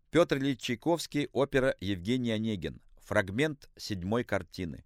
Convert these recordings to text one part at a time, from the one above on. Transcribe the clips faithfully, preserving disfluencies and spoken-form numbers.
Петр Ильич Чайковский, опера «Евгений Онегин». Фрагмент седьмой картины.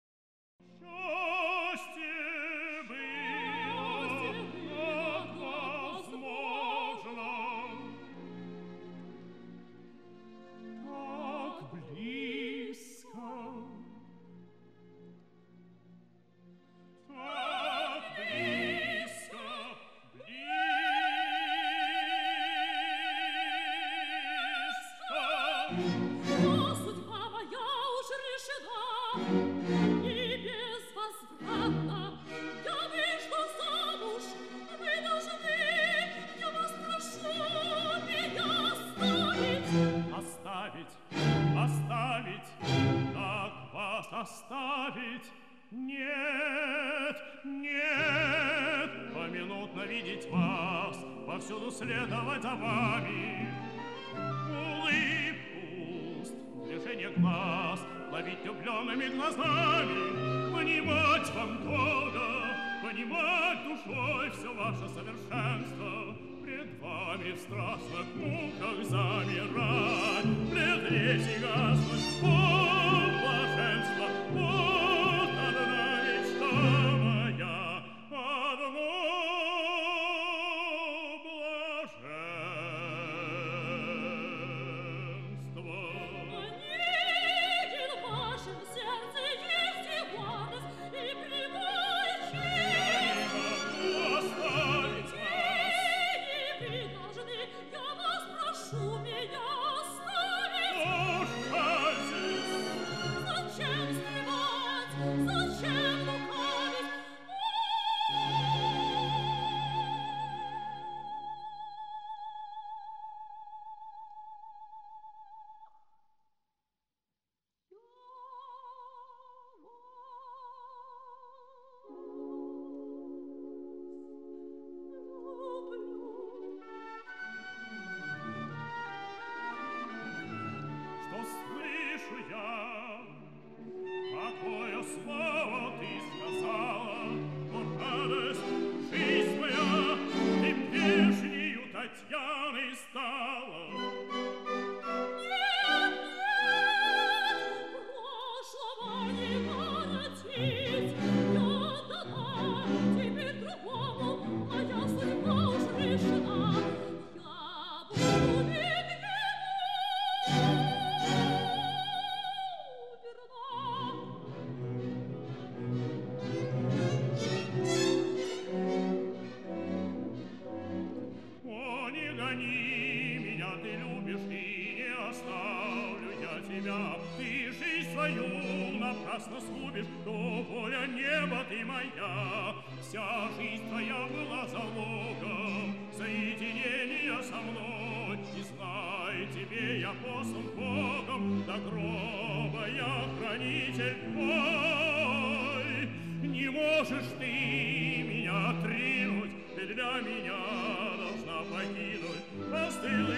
Оставить? Нет, нет, поминутно видеть вас, повсюду следовать за вами. Улыбку уст, движение глаз, ловить влюбленными глазами, понимать вам долго, понимать душой все ваше совершенство, пред вами в страстных муках замирать, пред речи гаснуть, о, блаженство, вот одна мечта моя, одно блаженство. Онегин, в вашем сердце есть и гордость, и прямой честь. Оставить вас. Вы не должны, я вас прошу, меня оставить. Оставить. Зачем скрывать, зачем лукавить? Что слышу я? Какое слово ты сказала? О, радость, жизнь моя, ты прежнею Татьяной стала. Нет, нет, прошлого не воротить. Я дана теперь другому, моя судьба уж решена. Я буду ведь О, не гони меня, ты любишь, и не оставлю я тебя. Ты жизнь свою напрасно сгубишь, то воля неба ты моя. Вся жизнь твоя была залогом соединения со мной. И знай, тебе я послан Богом, до гроба я хранитель твой. Не можешь ты меня отринуть, ты для меня должна покинуть. Остыл